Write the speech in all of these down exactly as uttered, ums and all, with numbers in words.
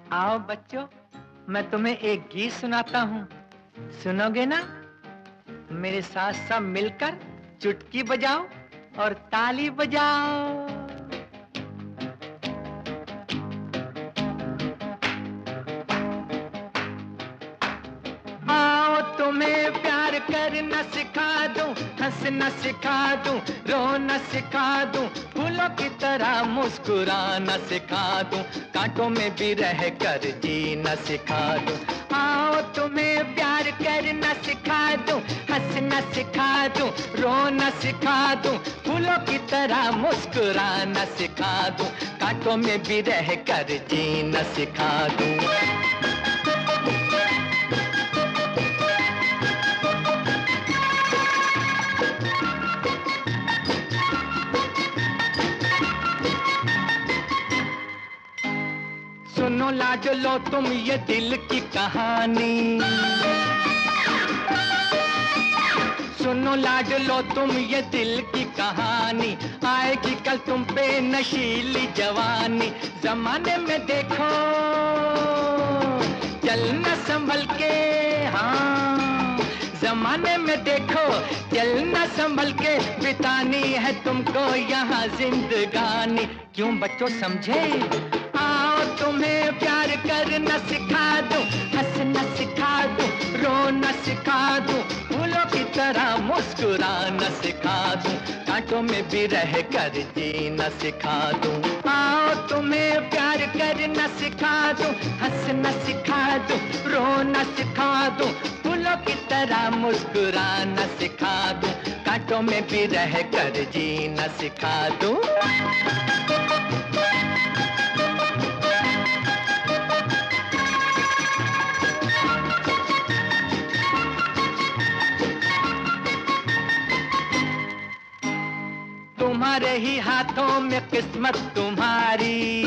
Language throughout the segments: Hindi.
आओ बच्चों, मैं तुम्हें एक गीत सुनाता हूँ, सुनोगे ना? मेरे साथ सब मिलकर चुटकी बजाओ और ताली बजाओ। आओ तुम्हें प्यार करना सिखा दूं, हंसना सिखा दूं, रोना सिखा दूं, फूलों की तरह मुस्कुराना सिखा दूं, कांटों में भी रह कर जीना सिखा दूं। आओ तुम्हें प्यार करना सिखा दूं, हंसना सिखा दूं, रोना सिखा दूं, फूलों की तरह मुस्कुराना सिखा दूं, कांटों में भी रह कर जीना सिखा दूं। सुनो लाडलो तुम ये दिल की कहानी, सुनो लाडलो तुम ये दिल की कहानी, आएगी कल तुम पे नशीली जवानी। जमाने में देखो चलना संभल के, हाँ जमाने में देखो चलना संभल के, बितानी है तुमको यहाँ जिंदगानी। क्यों बच्चों समझे? आओ तुम्हें प्यार करना सिखा दूं, हंसना सिखा दूं, रोना सिखा दूं, फूलों की तरह मुस्कुराना सिखा दूं, कांटों में भी रह कर जीना सिखा दूं। आओ तुम्हें प्यार करना सिखा दूं, हंसना सिखा दूं, रोना सिखा दूं, फूलों की तरह मुस्कुराना सिखा दूं, कांटों में भी रह कर जीना सिखा दूं। तुम्हारे ही हाथों में किस्मत तुम्हारी,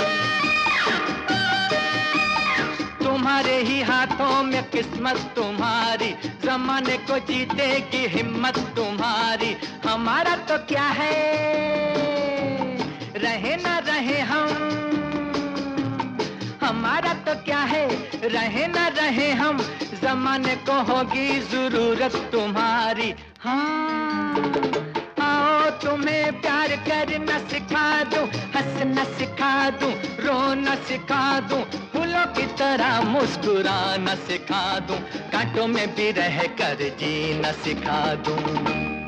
तुम्हारे ही हाथों में किस्मत तुम्हारी, जमाने को जीतेगी हिम्मत तुम्हारी। हमारा तो क्या है, रहे ना रहे हम, हमारा तो क्या है, रहे ना रहे हम, जमाने को होगी जरूरत तुम्हारी। हाँ आओ तुम्हें प्यार करना सिखा दूं, हंसना सिखा दूं, रोना सिखा दूं, फूलों की तरह मुस्कुराना सिखा दूं, कांटों में भी रह कर जीना सिखा दूं।